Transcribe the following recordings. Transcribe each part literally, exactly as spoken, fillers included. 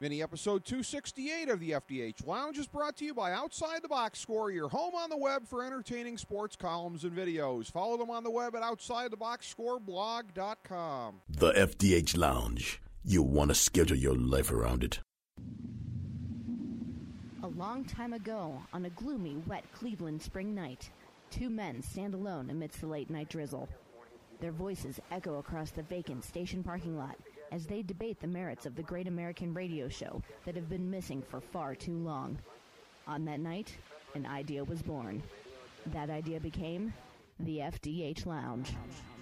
Mini episode two sixty-eight of the F D H Lounge is brought to you by Outside the Box Score, your home on the web for entertaining sports columns and videos. Follow them on the web at outside the box score blog dot com. The F D H Lounge. You want to schedule your life around it. A long time ago, on a gloomy, wet Cleveland spring night, two men stand alone amidst the late-night drizzle. Their voices echo across the vacant station parking lot as they debate the merits of the great American radio show that have been missing for far too long. On that night, an idea was born. That idea became the F D H Lounge.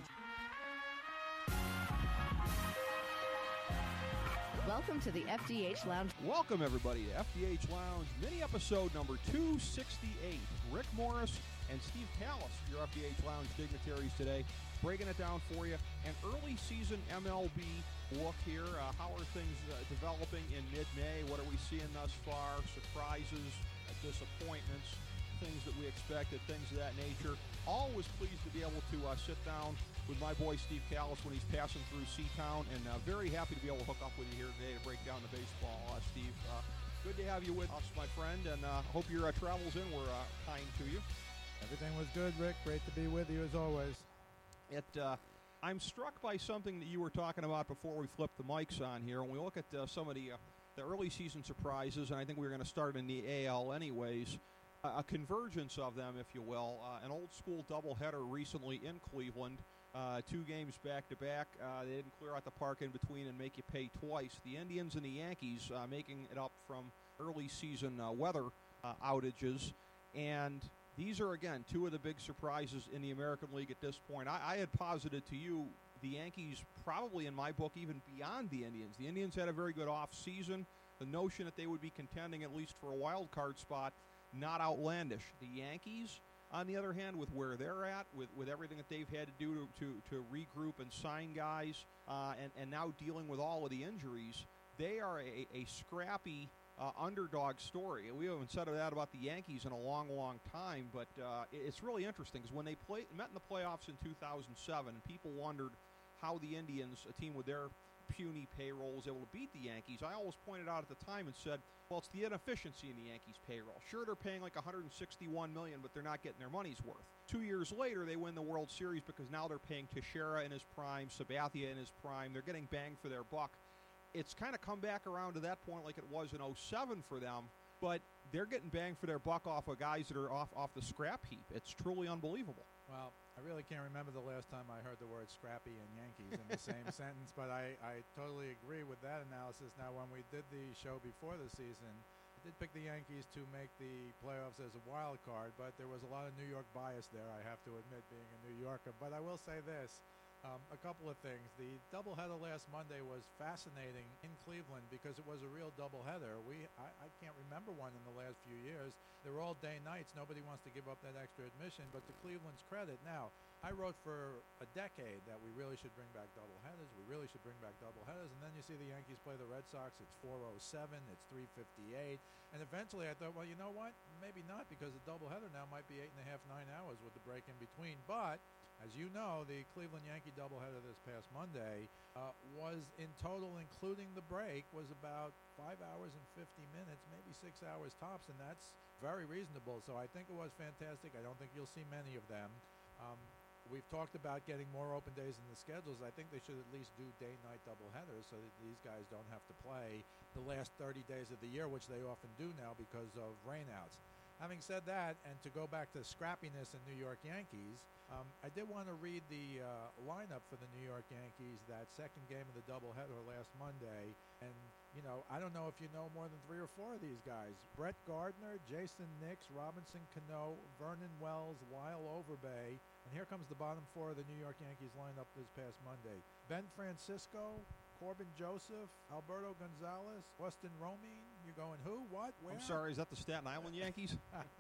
Welcome to the F D H Lounge. Welcome, everybody, to F D H Lounge, mini episode number two sixty-eight. Rick Morris and Steve Callis, your F D H Lounge dignitaries today, breaking it down for you. An early season M L B look here. Uh, how are things uh, developing in mid-May? What are we seeing thus far? Surprises, uh, disappointments, things that we expected, things of that nature. Always pleased to be able to uh, sit down with my boy Steve Callis when he's passing through Seatown, and uh, very happy to be able to hook up with you here today to break down the baseball. Uh, Steve, uh, good to have you with us, my friend, and uh, hope your uh, travels in were uh, kind to you. Everything was good, Rick. Great to be with you as always. It, uh, I'm struck by something that you were talking about before we flipped the mics on here. When we look at uh, some of the, uh, the early season surprises, and I think we're going to start in the A L anyways, uh, a convergence of them, if you will. Uh, an old-school doubleheader recently in Cleveland, uh, two games back-to-back. Uh, they didn't clear out the park in between and make you pay twice. The Indians and the Yankees uh, making it up from early season uh, weather uh, outages, and these are, again, two of the big surprises in the American League at this point. I, I had posited to you the Yankees probably, in my book, even beyond the Indians. The Indians had a very good off-season. The notion that they would be contending at least for a wild card spot, not outlandish. The Yankees, on the other hand, with where they're at, with, with everything that they've had to do to, to, to regroup and sign guys, uh, and, and now dealing with all of the injuries, they are a, a scrappy Uh, underdog story. We haven't said that about the Yankees in a long, long time, but uh, it's really interesting because when they play, met in the playoffs in two thousand seven, and people wondered how the Indians, a team with their puny payroll, was able to beat the Yankees. I always pointed out at the time and said, well, it's the inefficiency in the Yankees' payroll. Sure, they're paying like one hundred sixty-one million dollars, but they're not getting their money's worth. Two years later, they win the World Series because now they're paying Teixeira in his prime, Sabathia in his prime. They're getting bang for their buck. It's kind of come back around to that point like it was in oh seven for them, but they're getting bang for their buck off of guys that are off, off the scrap heap. It's truly unbelievable. Well, I really can't remember the last time I heard the word scrappy and Yankees in the same sentence, but I, I totally agree with that analysis. Now, when we did the show before the season, I did pick the Yankees to make the playoffs as a wild card, but there was a lot of New York bias there, I have to admit, being a New Yorker. But I will say this. Um, a couple of things. The doubleheader last Monday was fascinating in Cleveland because it was a real doubleheader. We, I, I can't remember one in the last few years. They were all day nights. Nobody wants to give up that extra admission, but to Cleveland's credit, now, I wrote for a decade that we really should bring back doubleheaders. We really should bring back doubleheaders. And then you see the Yankees play the Red Sox. It's four oh seven. It's three fifty-eight. And eventually I thought, well, you know what? Maybe not, because a doubleheader now might be eight and a half, nine hours with the break in between. But as you know, the Cleveland Yankee doubleheader this past Monday uh, was in total, including the break, was about five hours and fifty minutes, maybe six hours tops, and that's very reasonable. So I think it was fantastic. I don't think you'll see many of them. Um, we've talked about getting more open days in the schedules. I think they should at least do day-night doubleheaders so that these guys don't have to play the last thirty days of the year, which they often do now because of rainouts. Having said that, and to go back to scrappiness in New York Yankees, um, I did want to read the uh, lineup for the New York Yankees, that second game of the doubleheader last Monday. And, you know, I don't know if you know more than three or four of these guys. Brett Gardner, Jason Nix, Robinson Cano, Vernon Wells, Lyle Overbay. And here comes the bottom four of the New York Yankees lineup this past Monday. Ben Francisco, Corbin Joseph, Alberto Gonzalez, Austin Romine. You're going, who, what, where? I'm sorry, is that the Staten Island Yankees?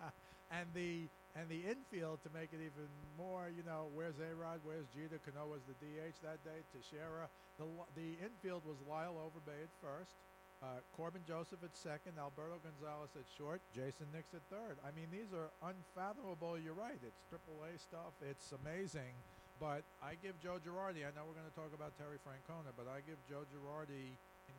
and the and the infield, to make it even more, you know, where's A-Rod, where's Jeter? Cano was the D H that day, Teixeira. The, the infield was Lyle Overbay at first, uh, Corbin Joseph at second, Alberto Gonzalez at short, Jason Nix at third. I mean, these are unfathomable. You're right. It's triple A stuff. It's amazing. But I give Joe Girardi, I know we're going to talk about Terry Francona, but I give Joe Girardi in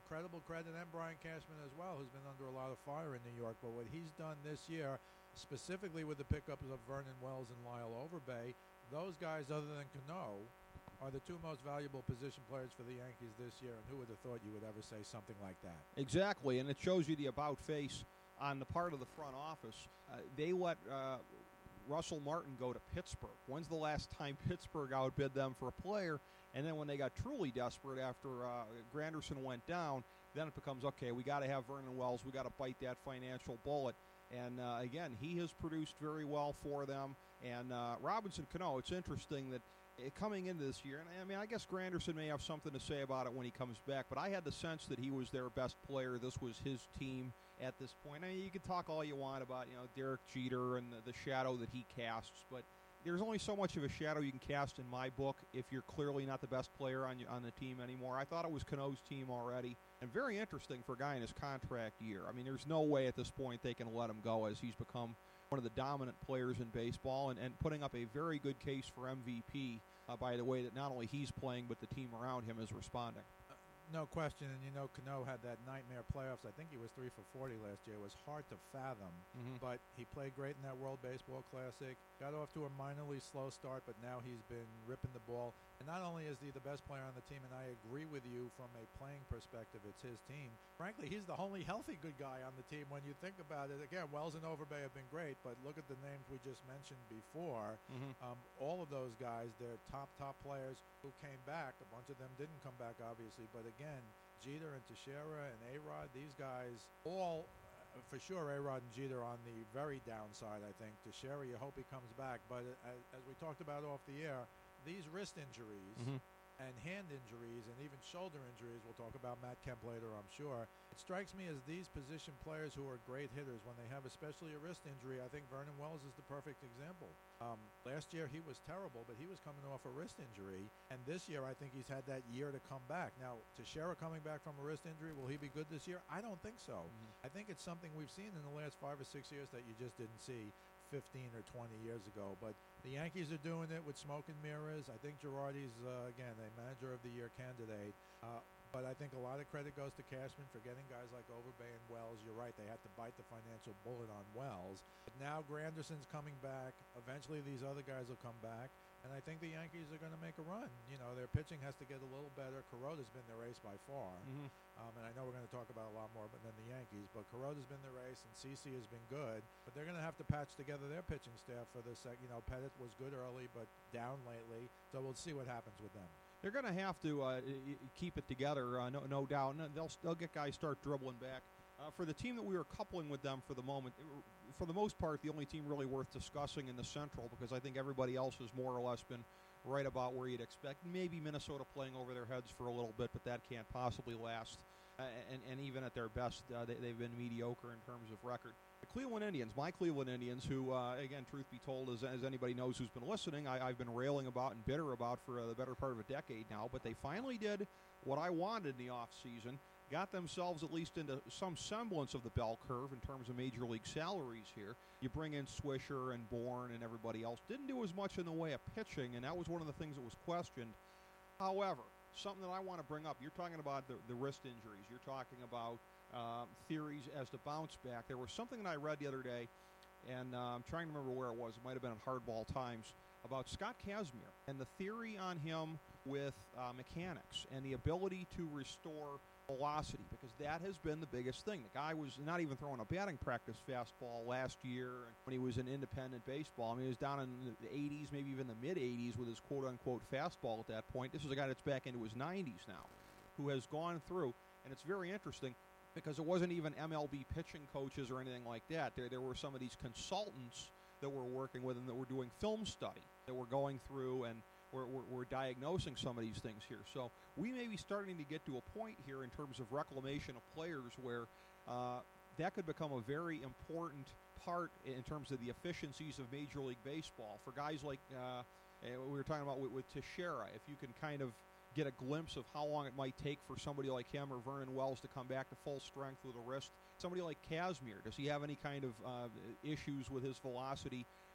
incredible credit, and Brian Cashman as well, who's been under a lot of fire in New York. But what he's done this year, specifically with the pickups of Vernon Wells and Lyle Overbay, those guys, other than Cano, are the two most valuable position players for the Yankees this year. And who would have thought you would ever say something like that? Exactly, and it shows you the about face on the part of the front office. Uh, they let uh, Russell Martin go to Pittsburgh. When's the last time Pittsburgh outbid them for a player? And then when they got truly desperate after uh, Granderson went down, then it becomes, okay, we got to have Vernon Wells. We got to bite that financial bullet. And, uh, again, he has produced very well for them. And uh, Robinson Cano, it's interesting that uh, coming into this year, and I mean, I guess Granderson may have something to say about it when he comes back, but I had the sense that he was their best player. This was his team at this point. I mean, you can talk all you want about, you know, Derek Jeter and the, the shadow that he casts, but there's only so much of a shadow you can cast in my book if you're clearly not the best player on on the team anymore. I thought it was Cano's team already, and very interesting for a guy in his contract year. I mean, there's no way at this point they can let him go, as he's become one of the dominant players in baseball and, and putting up a very good case for M V P uh, by the way that not only he's playing, but the team around him is responding. No question, and you know, Cano had that nightmare playoffs. I think he was three for forty last year. It was hard to fathom, Mm-hmm. but he played great in that World Baseball Classic. Got off to a minorly slow start, but now he's been ripping the ball. And not only is he the best player on the team, and I agree with you from a playing perspective, it's his team. Frankly, he's the only healthy good guy on the team when you think about it. Again, Wells and Overbay have been great, but look at the names we just mentioned before. Mm-hmm. Um, all of those guys, they're top, top players who came back. A bunch of them didn't come back, obviously, but again, Jeter and Teixeira and A-Rod, these guys all, uh, for sure, A-Rod and Jeter on the very downside, I think. Teixeira, you hope he comes back. But uh, as, as we talked about off the air, these wrist injuries Mm-hmm. and hand injuries and even shoulder injuries, we'll talk about Matt Kemp later, I'm sure. It strikes me as these position players who are great hitters, when they have especially a wrist injury, I think Vernon Wells is the perfect example. Um, last year he was terrible, but he was coming off a wrist injury, and this year I think he's had that year to come back. Now, Teixeira coming back from a wrist injury, will he be good this year? I don't think so. Mm-hmm. I think it's something we've seen in the last five or six years that you just didn't see fifteen or twenty years ago. But the Yankees are doing it with smoke and mirrors. I think Girardi's, uh, again, a manager of the year candidate. Uh, but I think a lot of credit goes to Cashman for getting guys like Overbay and Wells. You're right, they had to bite the financial bullet on Wells. But now Granderson's coming back. Eventually these other guys will come back. And I think the Yankees are going to make a run. You know, their pitching has to get a little better. Kuroda's been their ace by far. Mm-hmm. Um, and I know we're going to talk about a lot more than the Yankees, but Kuroda's been their ace, and CeCe has been good. But they're going to have to patch together their pitching staff for this. Uh, you know, Pettit was good early, but down lately. So we'll see what happens with them. They're going to have to uh, keep it together, uh, no, no doubt. And they'll, they'll get guys start dribbling back. Uh, for the team that we were coupling with them for the moment, for the most part, the only team really worth discussing in the Central, because I think everybody else has more or less been right about where you'd expect. Maybe Minnesota playing over their heads for a little bit, but that can't possibly last. Uh, and, and even at their best, uh, they, they've been mediocre in terms of record. The Cleveland Indians, my Cleveland Indians, who, uh, again, truth be told, as, as anybody knows who's been listening, I, I've been railing about and bitter about for uh, the better part of a decade now, but they finally did what I wanted in the offseason, got themselves at least into some semblance of the bell curve in terms of major league salaries here. You bring in Swisher and Bourne and everybody else. Didn't do as much in the way of pitching, and that was one of the things that was questioned. However, something that I want to bring up, you're talking about the, the wrist injuries. You're talking about uh, theories as to bounce back. There was something that I read the other day, and uh, I'm trying to remember where it was. It might have been at Hardball Times, about Scott Kazmir and the theory on him with uh, mechanics and the ability to restore velocity, because that has been the biggest thing. The guy was not even throwing a batting practice fastball last year when he was in independent baseball. I mean, he was down in the eighties, maybe even the mid-eighties with his quote-unquote fastball at that point. This is a guy that's back into his nineties now, who has gone through, and it's very interesting because it wasn't even M L B pitching coaches or anything like that. There, there were some of these consultants that were working with him that were doing film study, that were going through and We're, we're, we're diagnosing some of these things here. So we may be starting to get to a point here in terms of reclamation of players where uh, that could become a very important part in terms of the efficiencies of Major League Baseball. For guys like uh, we were talking about with, with Teixeira, if you can kind of get a glimpse of how long it might take for somebody like him or Vernon Wells to come back to full strength with a wrist. Somebody like Kazmir, does he have any kind of uh, issues with his velocity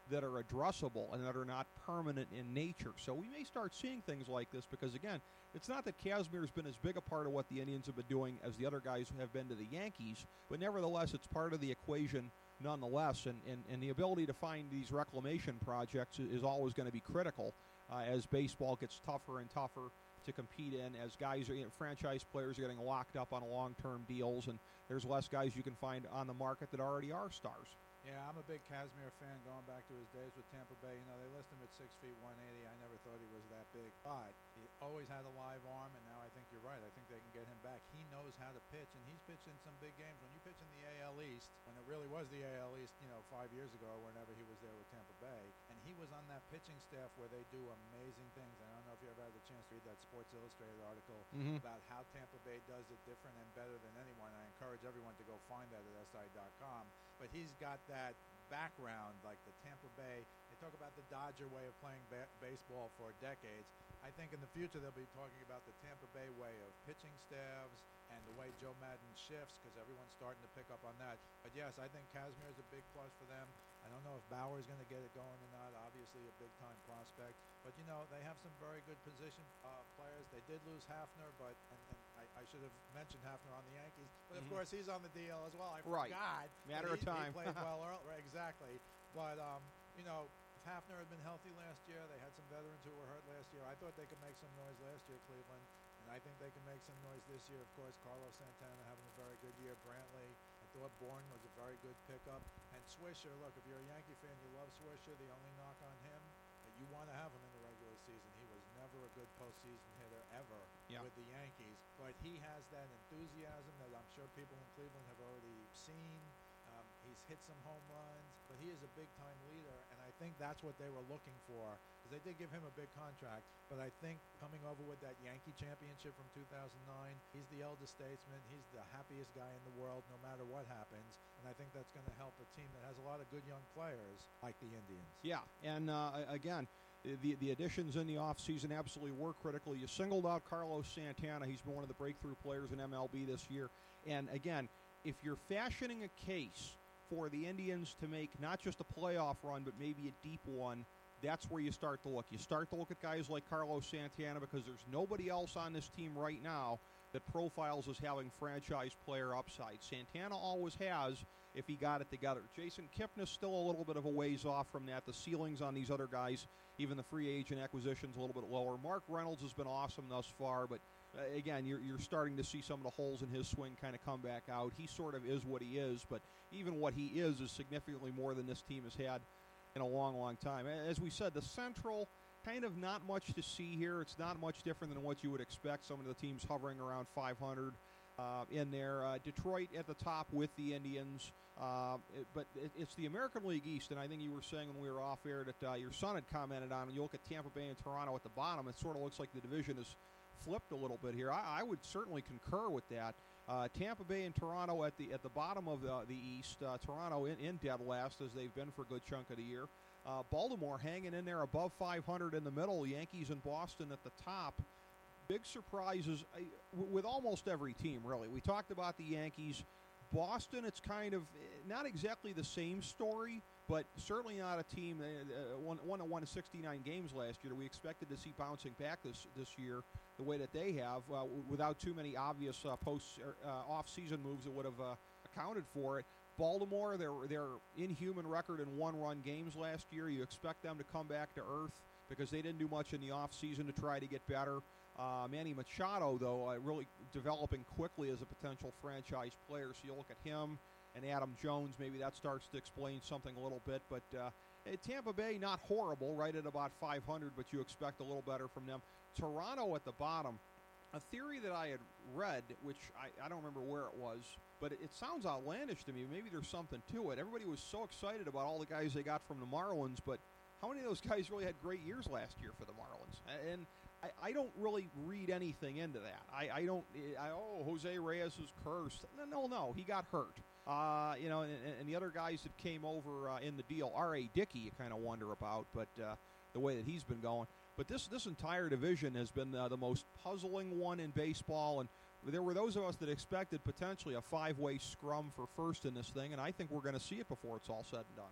that are addressable and that are not permanent in nature. So we may start seeing things like this because, again, it's not that Kazmir's been as big a part of what the Indians have been doing as the other guys have been to the Yankees, but nevertheless, it's part of the equation nonetheless, and, and, and the ability to find these reclamation projects is always going to be critical uh, as baseball gets tougher and tougher to compete in, as guys are, you know, franchise players are getting locked up on long-term deals, and there's less guys you can find on the market that already are stars. Yeah, I'm a big Kazmir fan going back to his days with Tampa Bay. You know, they list him at six feet, one eighty. I never thought he was that big. But he always had a live arm, and now I think you're right. I think they can get him back. He knows how to pitch, and he's pitched in some big games. When you pitch in the A L East, when it really was the A L East, you know, five years ago or whenever he was there with Tampa Bay, and he was on that pitching staff where they do amazing things. I don't know if you ever had the chance to read that Sports Illustrated article Mm-hmm. about how Tampa Bay does it different and better than anyone. I encourage everyone to go find that at S I dot com. But he's got that background, like the Tampa Bay. They talk about the Dodger way of playing ba- baseball for decades. I think in the future they'll be talking about the Tampa Bay way of pitching staffs and the way Joe Madden shifts, because everyone's starting to pick up on that. But yes, I think Kazmir is a big plus for them. I don't know if Bauer's going to get it going or not. Obviously a big-time prospect. But, you know, they have some very good position uh, players. They did lose Hafner, but and, and I, I should have mentioned Hafner on the Yankees. But, of Mhm. course, he's on the D L as well. I Right. forgot. Matter But of he, time. He played well early. Right, exactly. But, um, you know, if Hafner had been healthy last year, they had some veterans who were hurt last year. I thought they could make some noise last year, Cleveland. And I think they can make some noise this year. Of course, Carlos Santana having a very good year. Brantley, I thought Bourne was a very good pickup. And Swisher, look, if you're a Yankee fan, you love Swisher. The only knock on him, that you want to have him in the regular season. He was never a good postseason hitter ever Yeah. with the Yankees. But he has that enthusiasm that I'm sure people in Cleveland have already seen. Um, he's hit some home runs, but he is a big-time leader, and I think that's what they were looking for, because they did give him a big contract. But I think coming over with that Yankee championship from two thousand nine, he's the elder statesman. He's the happiest guy in the world, no matter what happens, and I think that's going to help a team that has a lot of good young players like the Indians. Yeah, and uh, again, the the additions in the offseason absolutely were critical. You singled out Carlos Santana. He's been one of the breakthrough players in M L B this year. And again, if you're fashioning a case for the Indians to make not just a playoff run, but maybe a deep one, that's where you start to look. You start to look at guys like Carlos Santana, because there's nobody else on this team right now that profiles as having franchise player upside. Santana always has, if he got it together. Jason Kipnis still a little bit of a ways off from that. The ceilings on these other guys, even the free agent acquisitions, a little bit lower. Mark Reynolds has been awesome thus far, but uh, again, you're, you're starting to see some of the holes in his swing kind of come back out. He sort of is what he is, but even what he is is significantly more than this team has had in a long, long time. As we said, the Central, kind of not much to see here. It's not much different than what you would expect. Some of the teams hovering around five hundred uh, in there. Uh, Detroit at the top with the Indians. Uh, it, but it, it's the American League East, and I think you were saying when we were off air that uh, your son had commented on, when you look at Tampa Bay and Toronto at the bottom, it sort of looks like the division is flipped a little bit here. I, I would certainly concur with that. Uh, Tampa Bay and Toronto at the at the bottom of the, the East. Uh, Toronto in, in dead last, as they've been for a good chunk of the year. Uh, Baltimore hanging in there above five hundred in the middle. Yankees and Boston at the top. Big surprises uh, w- with almost every team, really. We talked about the Yankees. Boston, it's kind of not exactly the same story, but certainly not a team that uh, won, won, won sixty-nine games last year. We expected to see bouncing back this this year the way that they have, uh, w- without too many obvious uh, post uh, off-season moves that would have uh, accounted for it. Baltimore, their their inhuman record in one-run games last year. You expect them to come back to earth because they didn't do much in the offseason to try to get better. Uh, Manny Machado, though, uh, really developing quickly as a potential franchise player. So you look at him and Adam Jones, maybe that starts to explain something a little bit. But uh, Tampa Bay, not horrible, right at about five hundred, but you expect a little better from them. Toronto at the bottom. A theory that I had read, which I, I don't remember where it was, but it, it sounds outlandish to me. Maybe there's something to it. Everybody was so excited about all the guys they got from the Marlins, but how many of those guys really had great years last year for the Marlins? And I, I don't really read anything into that. I, I don't, I, oh, Jose Reyes is cursed. No, no, no, he got hurt. Uh, you know, and, and the other guys that came over uh, in the deal, R A. Dickey, you kind of wonder about, but uh, the way that he's been going. But this this entire division has been uh, the most puzzling one in baseball, and there were those of us that expected potentially a five-way scrum for first in this thing, and I think we're going to see it before it's all said and done.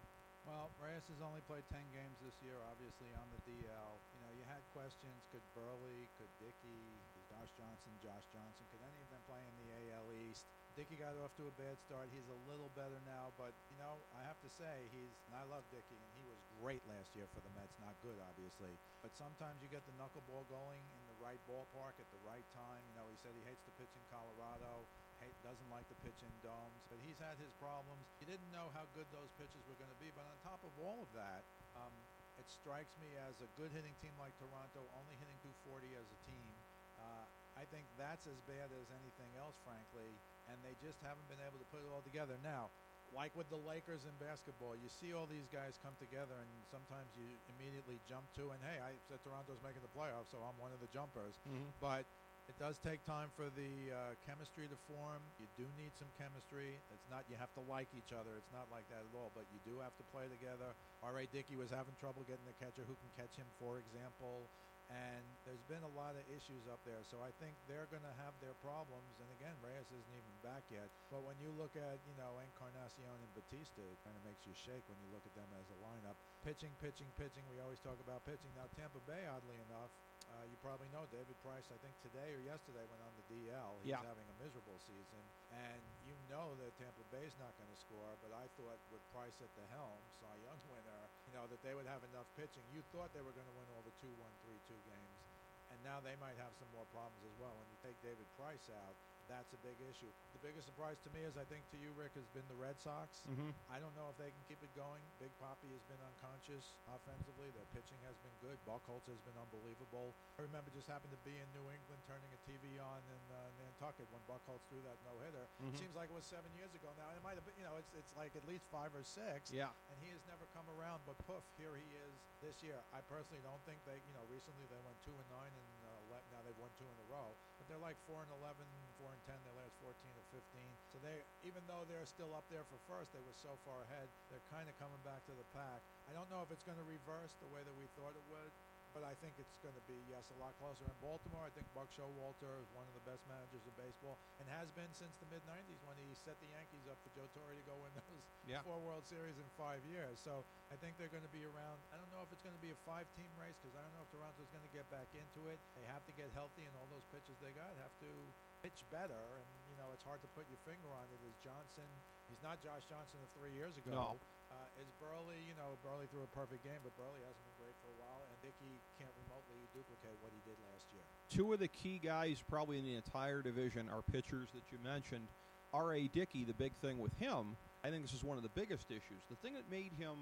Well, Reyes has only played ten games this year, obviously on the D L. You know, you had questions, could Burley, could Dickey, could Josh Johnson, Josh Johnson, could any of them play in the A L East? Dickey got off to a bad start. He's a little better now, but, you know, I have to say, he's, and I love Dickey, and he was great last year for the Mets. Not good, obviously. But sometimes you get the knuckleball going in the right ballpark at the right time. You know, he said he hates to pitch in Colorado, hate, doesn't like to pitch in domes, but he's had his problems. He didn't know how good those pitches were going to be, but on top of all of that, um, it strikes me as a good hitting team like Toronto, only hitting two forty as a team. Uh, I think that's as bad as anything else, frankly, and they just haven't been able to put it all together. Now, like with the Lakers in basketball, you see all these guys come together, and sometimes you immediately jump to, and hey, I said Toronto's making the playoffs, so I'm one of the jumpers. Mm-hmm. But it does take time for the uh, chemistry to form. You do need some chemistry. It's not you have to like each other. It's not like that at all, but you do have to play together. R A. Dickey was having trouble getting the catcher who can catch him, for example. And there's been a lot of issues up there. So I think they're going to have their problems. And again, Reyes isn't even back yet. But when you look at, you know, Encarnacion and Batista, it kind of makes you shake when you look at them as a lineup. Pitching, pitching, pitching. We always talk about pitching. Now, Tampa Bay, oddly enough, uh, you probably know David Price, I think today or yesterday, went on the D L. He's yeah. having a miserable season. And you know that Tampa Bay's not going to score. But I thought with Price at the helm, Cy Young winner, you know, that they would have enough pitching. You thought they were going to win all the two one, three two games. And now they might have some more problems as well. When you take David Price out, that's a big issue. The biggest surprise to me is, I think to you, Rick, has been the Red Sox. Mm-hmm. I don't know if they can keep it going. Big Papi has been unconscious offensively. Their pitching has been good. Buckholz has been unbelievable. I remember just happened to be in New England turning a T V on in uh, Nantucket when Buckholz threw that no-hitter. Mm-hmm. Seems like it was seven years ago now. It might have been, you know, it's it's like at least five or six. Yeah. And he has never come around, but poof, here he is this year. I personally don't think they, you know, recently they went two and nine and uh, now they've won two in a row. But they're like four and eleven, four and ten. Their last fourteen or fifteen. So they, even though they're still up there for first, they were so far ahead. They're kind of coming back to the pack. I don't know if it's going to reverse the way that we thought it would, but I think it's going to be, yes, a lot closer. In Baltimore, I think Buck Showalter is one of the best managers in baseball and has been since the mid nineties when he set the Yankees up for Joe Torre to go win those yeah. four World Series in five years. So I think they're going to be around. I don't know if it's going to be a five-team race because I don't know if Toronto's going to get back into it. They have to get healthy, and all those pitchers they got have to pitch better. And, you know, it's hard to put your finger on it. Is Johnson, he's not Josh Johnson of three years ago. No. Uh, is Burley, you know, Burley threw a perfect game, but Burley hasn't been great for a while, and Dickey can't remotely duplicate what he did last year. Two of the key guys probably in the entire division are pitchers that you mentioned. R A. Dickey, the big thing with him, I think this is one of the biggest issues. The thing that made him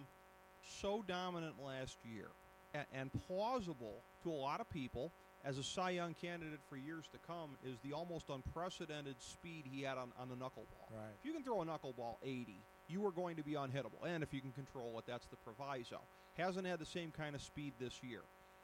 so dominant last year and, and plausible to a lot of people as a Cy Young candidate for years to come is the almost unprecedented speed he had on, on the knuckleball. Right. If you can throw a knuckleball eighty, you are going to be unhittable. And if you can control it, that's the proviso. Hasn't had the same kind of speed this year.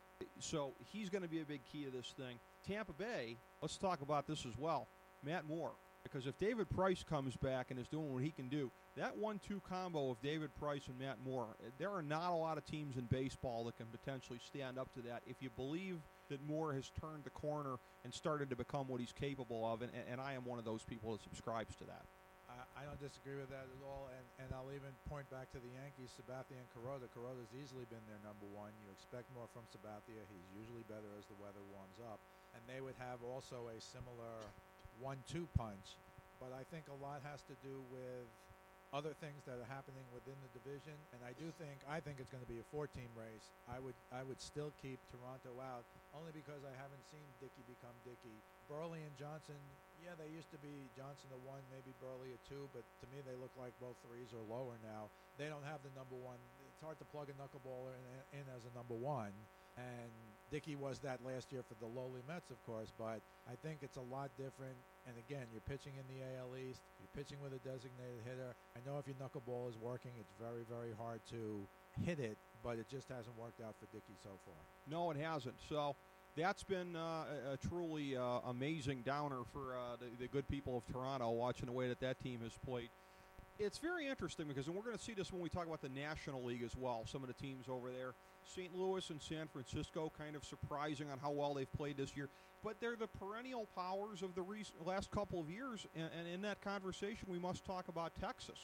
So he's going to be a big key to this thing. Tampa Bay, let's talk about this as well. Matt Moore. Because if David Price comes back and is doing what he can do, that one two combo of David Price and Matt Moore, there are not a lot of teams in baseball that can potentially stand up to that if you believe that Moore has turned the corner and started to become what he's capable of, and, and I am one of those people that subscribes to that. I don't disagree with that at all, and, and I'll even point back to the Yankees, Sabathia and Kuroda. Kuroda's easily been their number one. You expect more from Sabathia. He's usually better as the weather warms up. And they would have also a similar one two punch. But I think a lot has to do with other things that are happening within the division. And I do think, I think it's going to be a four-team race. I would I would still keep Toronto out, only because I haven't seen Dickey become Dickey. Burley and Johnson, yeah, they used to be Johnson a one, maybe Burley a two, but to me they look like both threes or lower now. They don't have the number one. It's hard to plug a knuckleballer in, in as a number one. And Dickey was that last year for the lowly Mets, of course, but I think it's a lot different. And again, you're pitching in the A L East. You're pitching with a designated hitter. I know if your knuckleball is working, it's very, very hard to hit it, but it just hasn't worked out for Dickey so far. No, it hasn't. So that's been uh, a, a truly uh, amazing downer for uh, the, the good people of Toronto, watching the way that that team has played. It's very interesting because, and we're going to see this when we talk about the National League as well, some of the teams over there. Saint Louis and San Francisco, kind of surprising on how well they've played this year. But they're the perennial powers of the recent, last couple of years. And, and in that conversation, we must talk about Texas,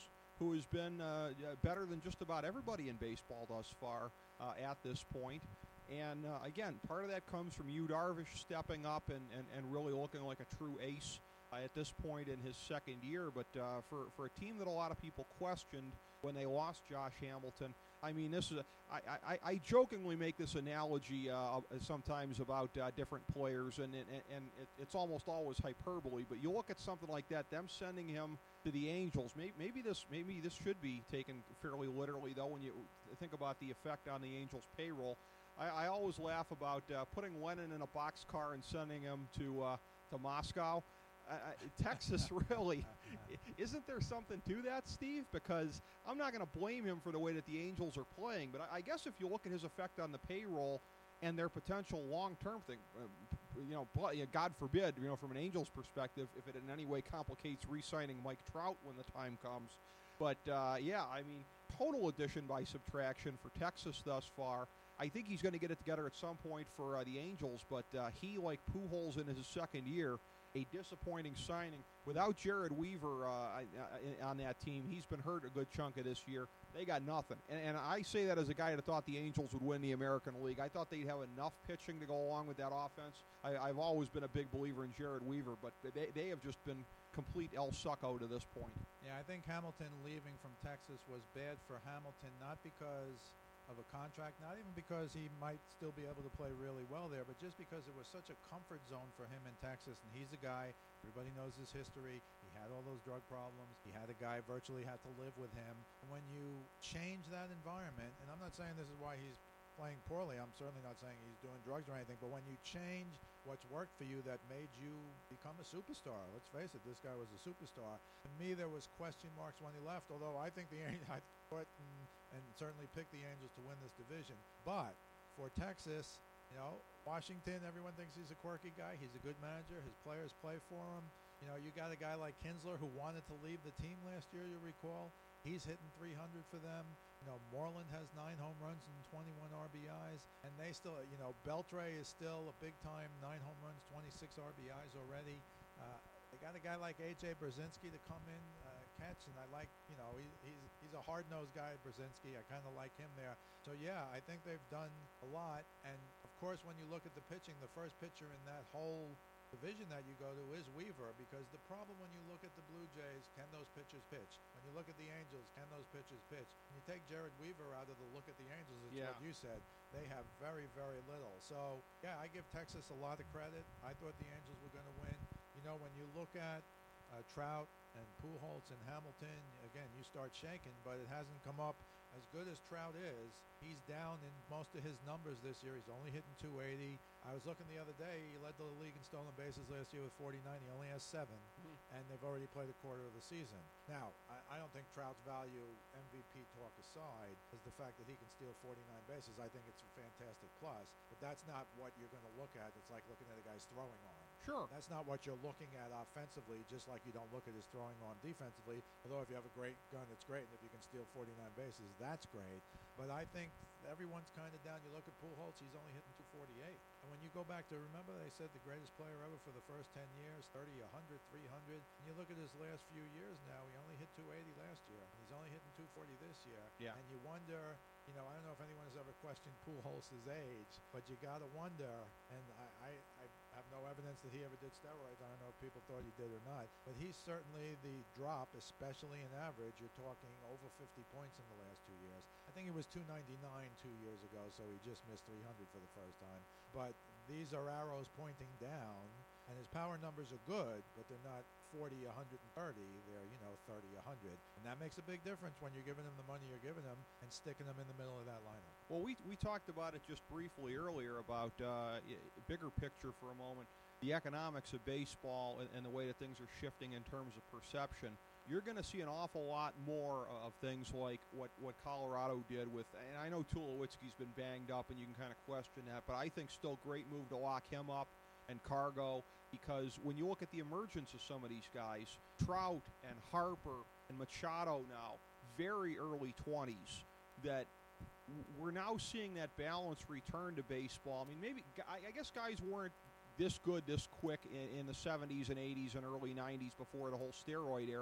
who has been uh, better than just about everybody in baseball thus far uh, at this point. And, uh, again, part of that comes from Yu Darvish stepping up and, and, and really looking like a true ace uh, at this point in his second year. But uh, for, for a team that a lot of people questioned when they lost Josh Hamilton, I mean, this is a, I, I, I jokingly make this analogy uh, sometimes about uh, different players, and, and, and it, it's almost always hyperbole. But you look at something like that, them sending him to the Angels, maybe, maybe this maybe this should be taken fairly literally, though, when you think about the effect on the Angels' payroll. I, I always laugh about uh, putting Lennon in a boxcar and sending him to uh, to Moscow. Uh, Texas, really, isn't there something to that, Steve? Because I'm not going to blame him for the way that the Angels are playing, but I, I guess if you look at his effect on the payroll and their potential long-term thing, uh, you know, God forbid, you know, from an Angels perspective, if it in any way complicates re-signing Mike Trout when the time comes. But, uh, yeah, I mean, total addition by subtraction for Texas thus far. I think he's going to get it together at some point for uh, the Angels, but uh, he, like Pujols in his second year, a disappointing signing. Without Jared Weaver uh, on that team, he's been hurt a good chunk of this year. They got nothing. And, and I say that as a guy that thought the Angels would win the American League. I thought they'd have enough pitching to go along with that offense. I, I've always been a big believer in Jared Weaver, but they, they have just been complete El Succo to this point. Yeah, I think Hamilton leaving from Texas was bad for Hamilton, not because of a contract, not even because he might still be able to play really well there, but just because it was such a comfort zone for him in Texas. And he's a guy, everybody knows his history. He had all those drug problems. He had a guy virtually had to live with him. And when you change that environment, and I'm not saying this is why he's playing poorly, I'm certainly not saying he's doing drugs or anything, but when you change what's worked for you that made you become a superstar, let's face it, this guy was a superstar. To me, there was question marks when he left, although I think the I thought and, and certainly picked the Angels to win this division. But for Texas, you know, Washington, everyone thinks he's a quirky guy. He's a good manager. His players play for him. You know, you got a guy like Kinsler who wanted to leave the team last year, you recall. He's hitting three hundred for them. You know, Moreland has nine home runs and twenty-one R B Is. And they still, you know, Beltre is still a big-time nine home runs, twenty-six R B Is already. Uh, they got a guy like A J Brzezinski to come in, uh, catch, and I like, you know, he, he's he's a hard-nosed guy, Brzezinski. I kind of like him there. So, yeah, I think they've done a lot. And, of course, when you look at the pitching, the first pitcher in that whole division that you go to is Weaver, because the problem when you look at the Blue Jays, can those pitchers pitch? When you look at the Angels, can those pitchers pitch? When you take Jared Weaver out of the look at the Angels, it's yeah. what you said. They have very, very little. So, yeah, I give Texas a lot of credit. I thought the Angels were going to win. You know, when you look at uh, Trout and Pujols and Hamilton, again, you start shaking, but it hasn't come up. As good as Trout is, he's down in most of his numbers this year. He's only hitting two eighty. I was looking the other day. He led the league in stolen bases last year with forty-nine. He only has seven, mm-hmm. and they've already played a quarter of the season. Now, I, I don't think Trout's value, M V P talk aside, is the fact that he can steal forty-nine bases. I think it's a fantastic plus, but that's not what you're going to look at. It's like looking at a guy's throwing arm. Sure. That's not what you're looking at offensively, just like you don't look at his throwing arm defensively. Although if you have a great gun, it's great, and if you can steal forty-nine bases, that's great. But I think everyone's kind of down. You look at Pujols, he's only hitting two forty-eight. And when you go back to, remember they said the greatest player ever for the first ten years, thirty, one hundred, three hundred. And you look at his last few years now, he only hit two eighty last year. And he's only hitting two forty this year. Yeah. And you wonder, you know, I don't know if anyone has ever questioned Pujols' age, but you got to wonder, and I, I, I have no evidence that he ever did steroids. I don't know if people thought he did or not. But he's certainly the drop, especially in average. You're talking over fifty points in the last two years. I think he was two ninety-nine two years ago, so he just missed three hundred for the first time. But these are arrows pointing down, and his power numbers are good, but they're not forty, one thirty. They're, you know, thirty, one hundred. And that makes a big difference when you're giving him the money you're giving him and sticking him in the middle of that lineup. Well, we we talked about it just briefly earlier about uh, bigger picture for a moment, the economics of baseball and, and the way that things are shifting in terms of perception. You're going to see an awful lot more of things like what, what Colorado did with, and I know Tulowitzki's been banged up and you can kind of question that, but I think still great move to lock him up and Cargo, because when you look at the emergence of some of these guys, Trout and Harper and Machado now, very early twenties, that we're now seeing that balance return to baseball. I mean, maybe, I guess guys weren't this good, this quick in, in the seventies and eighties and early nineties before the whole steroid era.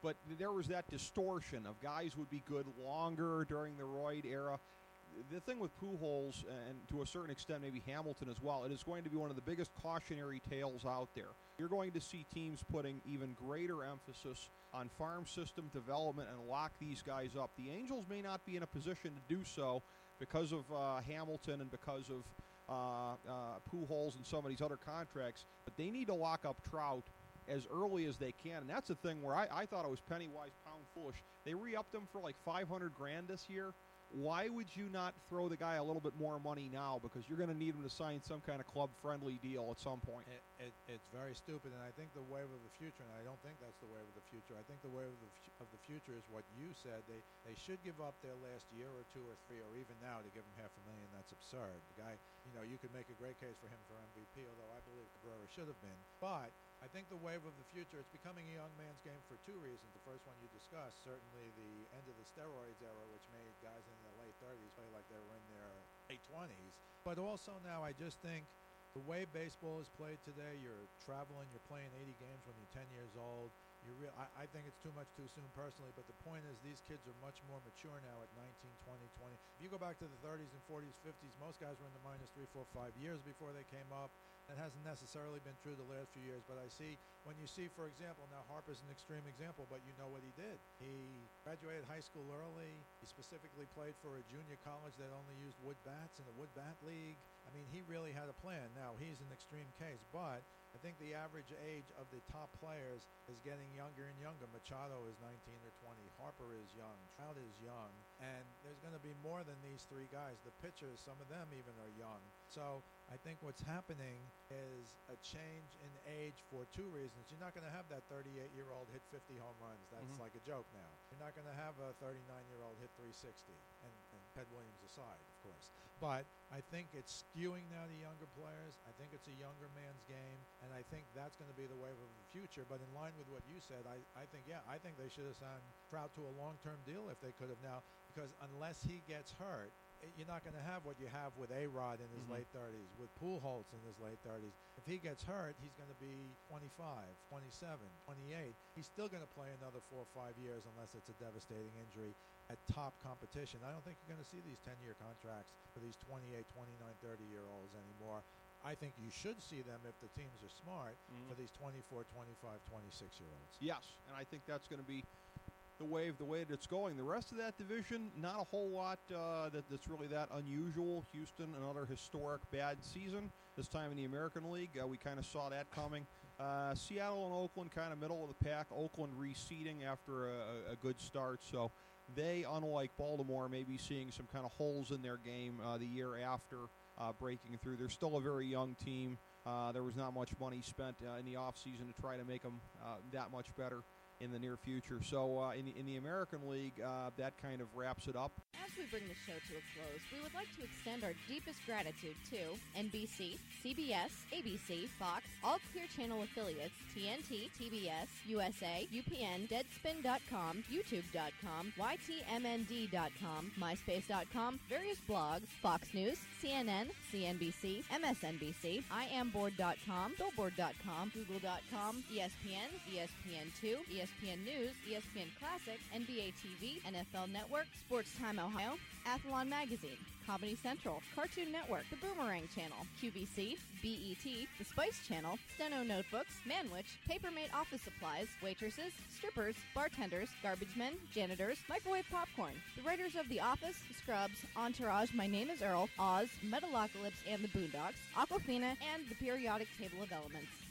but there was that distortion of guys would be good longer during the Royd era. The thing with Pujols, and to a certain extent maybe Hamilton as well, it is going to be one of the biggest cautionary tales out there. You're going to see teams putting even greater emphasis on farm system development and lock these guys up. The Angels may not be in a position to do so because of uh, Hamilton and because of uh, uh, Pujols and some of these other contracts, but they need to lock up Trout as early as they can. And that's the thing where I, I thought it was penny wise, pound foolish. They re-upped him for like five hundred grand this year. Why would you not throw the guy a little bit more money now? Because you're going to need him to sign some kind of club-friendly deal at some point. It, it, it's very stupid, and I think the wave of the future, and I don't think that's the wave of the future. I think the wave of the, of the future is what you said. They they should give up their last year or two or three, or even now to give him half a million. That's absurd. The guy, you know, you could make a great case for him for M V P, although I believe Cabrera should have been. But I think the wave of the future, it's becoming a young man's game for two reasons. The first one you discussed, certainly the end of the steroids era, which made guys in their late thirties play like they were in their late twenties. But also now I just think the way baseball is played today, you're traveling, you're playing eighty games when you're ten years old. You re- I, I think it's too much too soon personally, but the point is these kids are much more mature now at nineteen, twenty, twenty. If you go back to the thirties and forties, fifties, most guys were in the minors three, four, five years before they came up. That hasn't necessarily been true the last few years, but I see, when you see, for example, now Harper's an extreme example, but you know what he did. He graduated high school early. He specifically played for a junior college that only used wood bats in the wood bat league. I mean, he really had a plan. Now, he's an extreme case, but I think the average age of the top players is getting younger and younger. Machado is nineteen or twenty. Harper is young. Trout is young. And there's going to be more than these three guys. The pitchers, some of them even are young. So I think what's happening is a change in age for two reasons. You're not going to have that thirty-eight-year-old hit fifty home runs. That's mm-hmm. like a joke now. You're not going to have a thirty-nine-year-old hit three sixty, and, and Ted Williams aside, of course. But I think it's skewing now to younger players. I think it's a younger man's game, and I think that's going to be the wave of the future. But in line with what you said, I, I think, yeah, I think they should have signed Trout to a long-term deal if they could have now, because unless he gets hurt, you're not going to have what you have with A-Rod in his mm-hmm. late thirties, with Pujols in his late thirties. If he gets hurt, he's going to be twenty-five, twenty-seven, twenty-eight. He's still going to play another four or five years unless it's a devastating injury at top competition. I don't think you're going to see these ten-year contracts for these twenty-eight, twenty-nine, thirty-year-olds anymore. I think you should see them if the teams are smart mm-hmm. for these twenty-four, twenty-five, twenty-six-year-olds. Yes, and I think that's going to be the wave, the way that it's going. The rest of that division, not a whole lot uh, that, that's really that unusual. Houston, another historic bad season, this time in the American League. Uh, we kind of saw that coming. Uh, Seattle and Oakland kind of middle of the pack. Oakland reseeding after a, a good start. So they, unlike Baltimore, may be seeing some kind of holes in their game uh, the year after uh, breaking through. They're still a very young team. Uh, there was not much money spent uh, in the offseason to try to make them uh, that much better in the near future. So uh, in, the, in the American League, uh, that kind of wraps it up. As we bring the show to a close, we would like to extend our deepest gratitude to N B C, C B S, A B C, Fox, all Clear Channel affiliates, T N T, T B S, U S A, U P N, Deadspin dot com, YouTube dot com, Y T M N D dot com, MySpace dot com, various blogs, Fox News, C N N, C N B C, M S N B C, I am board dot com, Billboard dot com, Google dot com, E S P N, E S P N two, E S P N News, E S P N Classic, N B A T V, N F L Network, Sports Time Ohio, Athlon Magazine, Comedy Central, Cartoon Network, The Boomerang Channel, Q V C, B E T, The Spice Channel, Steno Notebooks, Manwich, Papermate Office Supplies, waitresses, strippers, bartenders, garbage men, janitors, microwave popcorn, the writers of The Office, Scrubs, Entourage, My Name is Earl, Oz, Metalocalypse and the Boondocks, Aquafina, and the Periodic Table of Elements.